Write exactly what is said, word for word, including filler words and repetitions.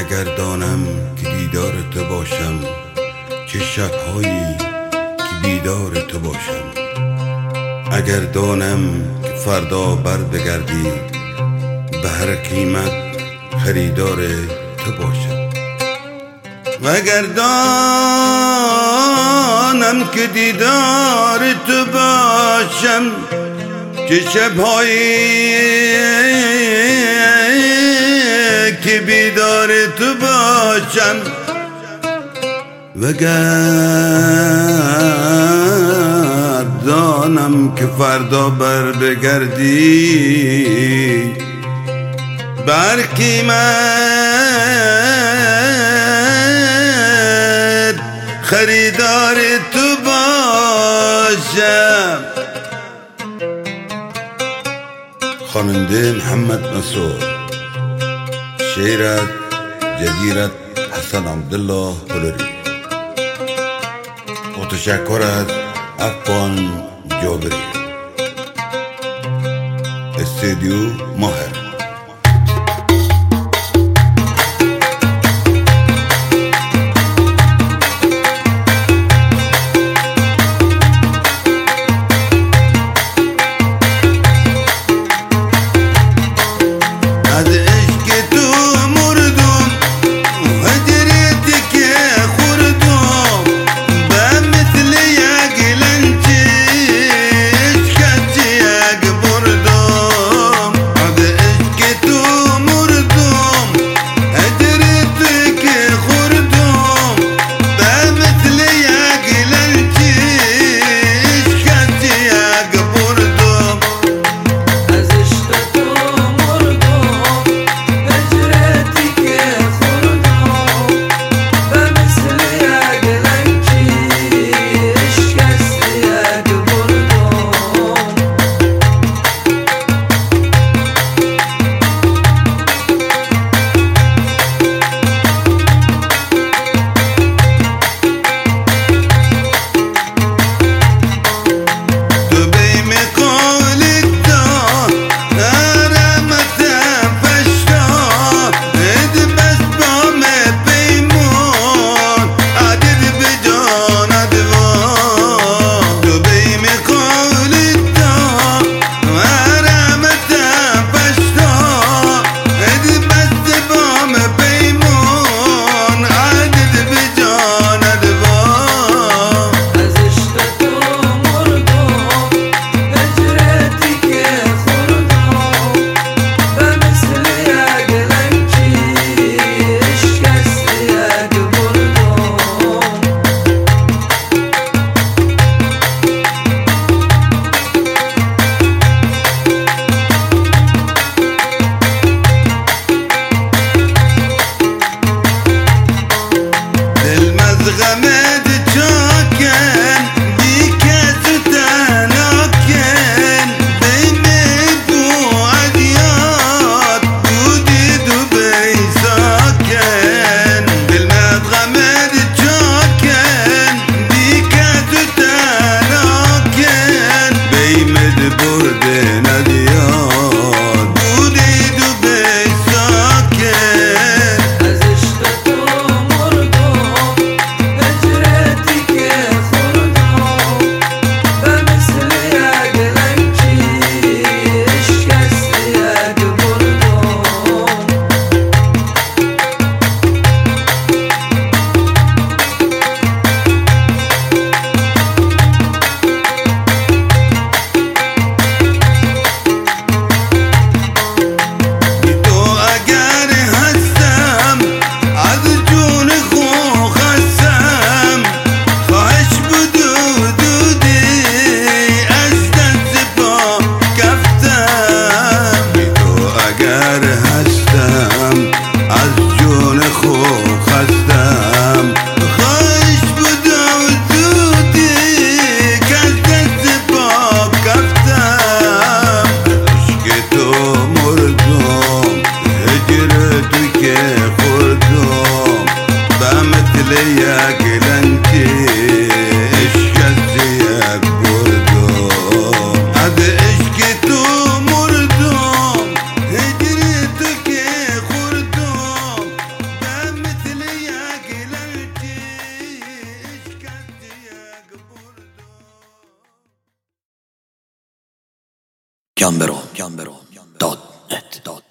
اگر دانم که دیدار تو باشم، چه شبهایی که بیدار تو باشم. اگر دانم که فردا بر بگردی، به هر قیمت خریدار تو باشم. و اگر دانم که دیدار تو باشم، چه شبهایی که بیدار تو باشم. وگر دانم که فردا بر بگردی، بر قیمت خریدار تو باشم. خواننده محمد مسعود، شعرت جزیرت حسن عبدالله هلری و تشکر از افغان جابری، استودیو ماهر. گمبرو دات نت